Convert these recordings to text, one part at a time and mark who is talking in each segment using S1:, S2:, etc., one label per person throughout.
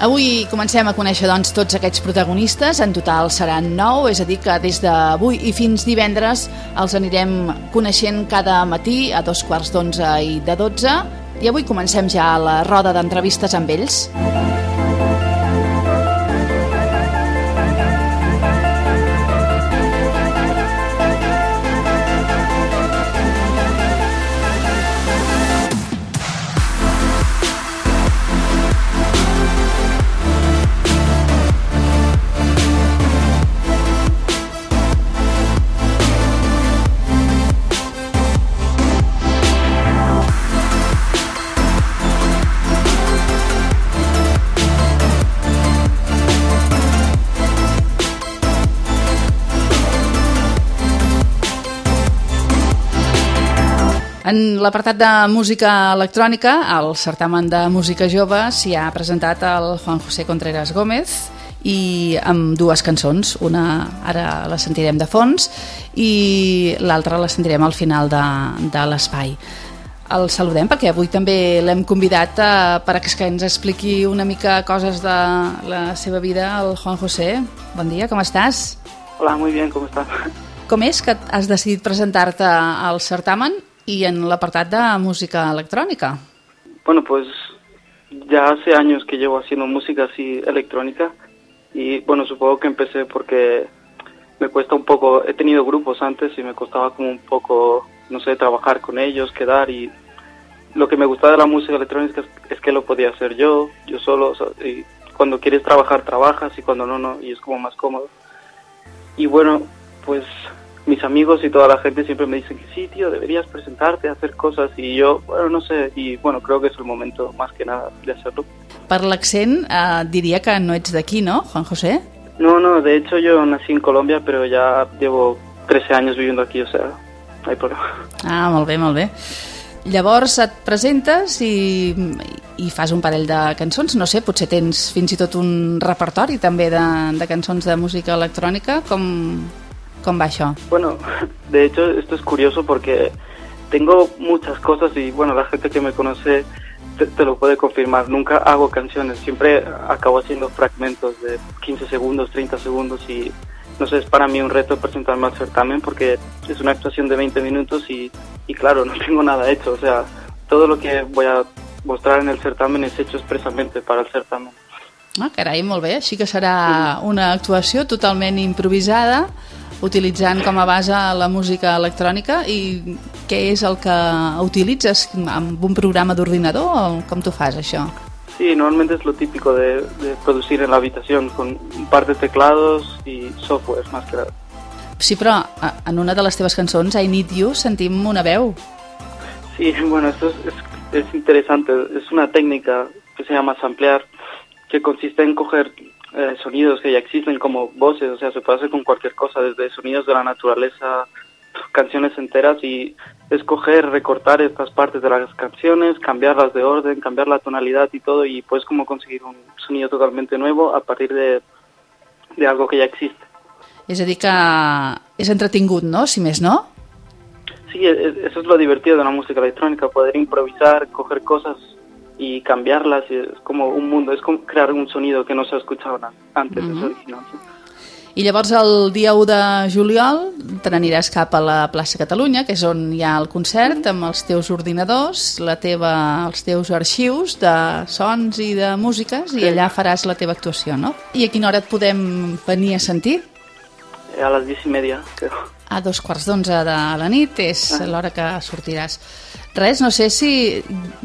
S1: Avui comencem a conèixer doncs, tots aquests protagonistes. En total seran 9, és a dir que des d'avui i fins divendres els anirem coneixent cada matí a 11:15 i de 12. I avui comencem ja la roda d'entrevistes amb ells. En l'apartat de música electrònica, al certamen de música jove, s'hi ha presentat el Juan José Contreras Gómez i amb dues cançons. Una ara la sentirem de fons i l'altra la sentirem al final de l'espai. El saludem perquè avui també l'hem convidat perquè ens expliqui una mica coses de la seva vida, el Juan José. Bon dia, com estàs?
S2: Hola, muy bien, ¿cómo estás?
S1: Com és que has decidit presentar-te al certamen y en el apartado de música electrónica?
S2: Bueno, pues ya hace años que llevo haciendo música así electrónica y bueno, supongo que empecé porque me cuesta un poco, he tenido grupos antes y me costaba como un poco, no sé, trabajar con ellos, quedar, y lo que me gustaba de la música electrónica es que lo podía hacer yo solo, o sea, y cuando quieres trabajar, trabajas, y cuando no, y es como más cómodo. Y bueno, pues mis amigos y toda la gente siempre me dicen que sí, tío, deberías presentarte, hacer cosas, y yo, bueno, no sé, y bueno, creo que es el momento más que nada de hacerlo.
S1: Per l'accent diria que no ets d'aquí, ¿no, Juan José?
S2: No, de hecho yo nací en Colombia, pero ya llevo 13 años viviendo aquí, o sea, no hay problema.
S1: Ah, molt bé, molt bé. Llavors et presentes i fas un parell de cançons, no sé, potser tens fins i tot un repertori també de cançons de música electrònica, ¿Cómo va això?
S2: Bueno, de hecho esto es curioso porque tengo muchas cosas y bueno, la gente que me conoce te lo puede confirmar. Nunca hago canciones, siempre acabo haciendo fragmentos de 15 segundos, 30 segundos y no sé, es para mí un reto presentarme al certamen porque es una actuación de 20 minutos y claro, no tengo nada hecho. O sea, todo lo que voy a mostrar en el certamen es hecho expresamente para el certamen.
S1: Ah, carai, molt bé. Així que serà una actuació totalment improvisada, utilitzant com a base la música electrònica. I què és el que utilitzes? Amb un programa d'ordinador o com tu fas això?
S2: Sí, normalmente es lo típico de producir en la habitación, con un par de teclados y software, más que nada.
S1: Sí, però en una de les teves cançons, I Need You, sentim una veu.
S2: Sí, bueno, esto es interesante. Es una técnica que se llama samplear, que consiste en coger sonidos que ya existen como voces, o sea, se puede hacer con cualquier cosa, desde sonidos de la naturaleza, canciones enteras, y escoger, recortar estas partes de las canciones, cambiarlas de orden, cambiar la tonalidad y todo, y puedes como conseguir un sonido totalmente nuevo a partir de algo que ya existe.
S1: És a dir que és entretingut, no? Si més no?
S2: Sí, eso es lo divertido de la música electrónica, poder improvisar, coger cosas y cambiarlas, y es como un mundo, es como crear un sonido que no se ha escuchado antes, es original. Sí.
S1: I llavors el dia 1 de juliol te n'aniràs cap a la plaça Catalunya, que és on hi ha el concert, amb els teus ordinadors, els teus arxius de sons i de músiques, i allà faràs la teva actuació, no? I a quina hora et podem venir a sentir?
S2: A les 10:30, creo.
S1: A 11:15 de la nit és l'hora que sortiràs. Res, no sé si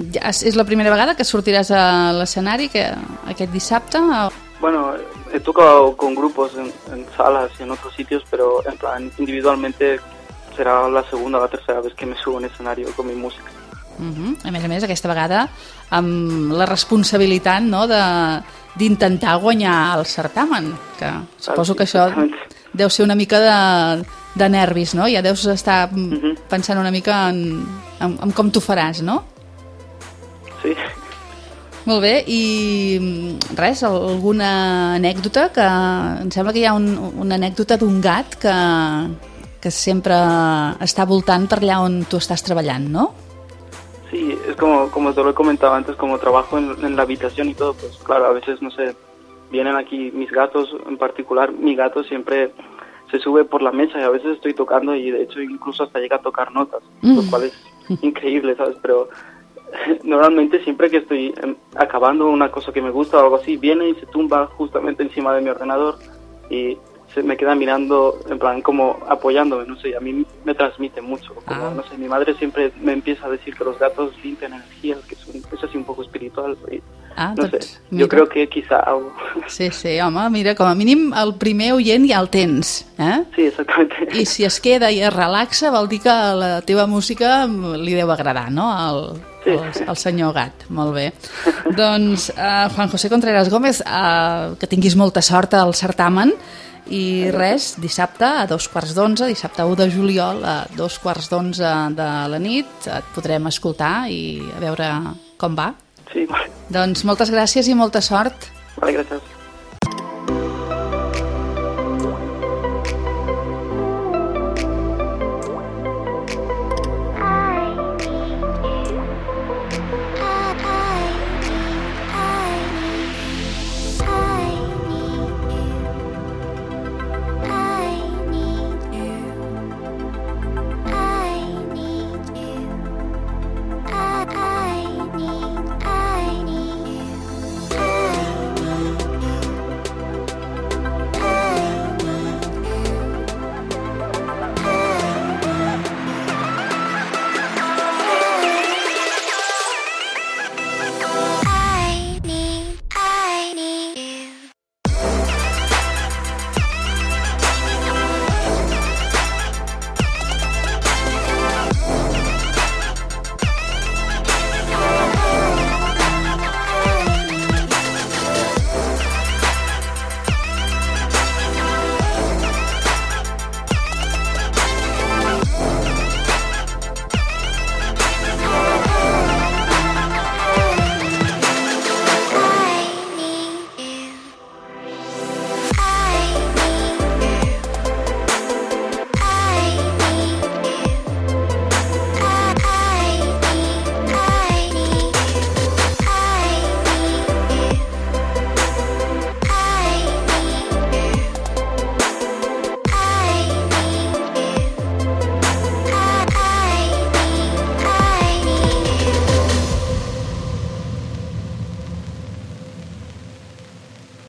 S1: és la primera vegada que sortiràs a l'escenari aquest dissabte.
S2: Bueno, he tocado con grupos en salas y en otros sitios, pero en plan individualmente será la segunda o la tercera vez que me subo en escenario con mi música.
S1: A més, aquesta vegada amb la responsabilitat, no, d'intentar guanyar el certamen, que suposo que això deu ser una mica de nervis, no? Ja deus estar pensant una mica en com tu faràs, no?
S2: Sí.
S1: Molt bé, i res, alguna anècdota? Que em sembla que hi ha una anècdota d'un gat que sempre està voltant per allà on tu estàs treballant, no?
S2: Sí, es como te lo he comentado antes, como trabajo en la habitación y todo, pues claro, a veces, no sé, vienen aquí mis gatos, en particular mi gato siempre se sube por la mesa y a veces estoy tocando y de hecho incluso hasta llega a tocar notas, lo cual es increíble, ¿sabes? Pero normalmente siempre que estoy acabando una cosa que me gusta o algo así, viene y se tumba justamente encima de mi ordenador y se me queda mirando, en plan, como apoyándome, no sé, a mí me transmite mucho, como, no sé, mi madre siempre me empieza a decir que los gatos limpian energías, que es así un poco espiritual, y, no sé, jo crec que quizá...
S1: Sí, home, mira, com a mínim el primer oient ja el tens, eh?
S2: Sí, exactamente.
S1: I si es queda i es relaxa, vol dir que la teva música li deu agradar, no?, al senyor gat. Molt bé. Doncs, Juan José Contreras Gómez, que tinguis molta sort al certamen, i res, dissabte a 2:15, dissabte 1 de juliol a 2:15 de la nit et podrem escoltar i a veure com va.
S2: Sí, vale.
S1: Doncs moltes gràcies i molta sort.
S2: Vale, gràcies.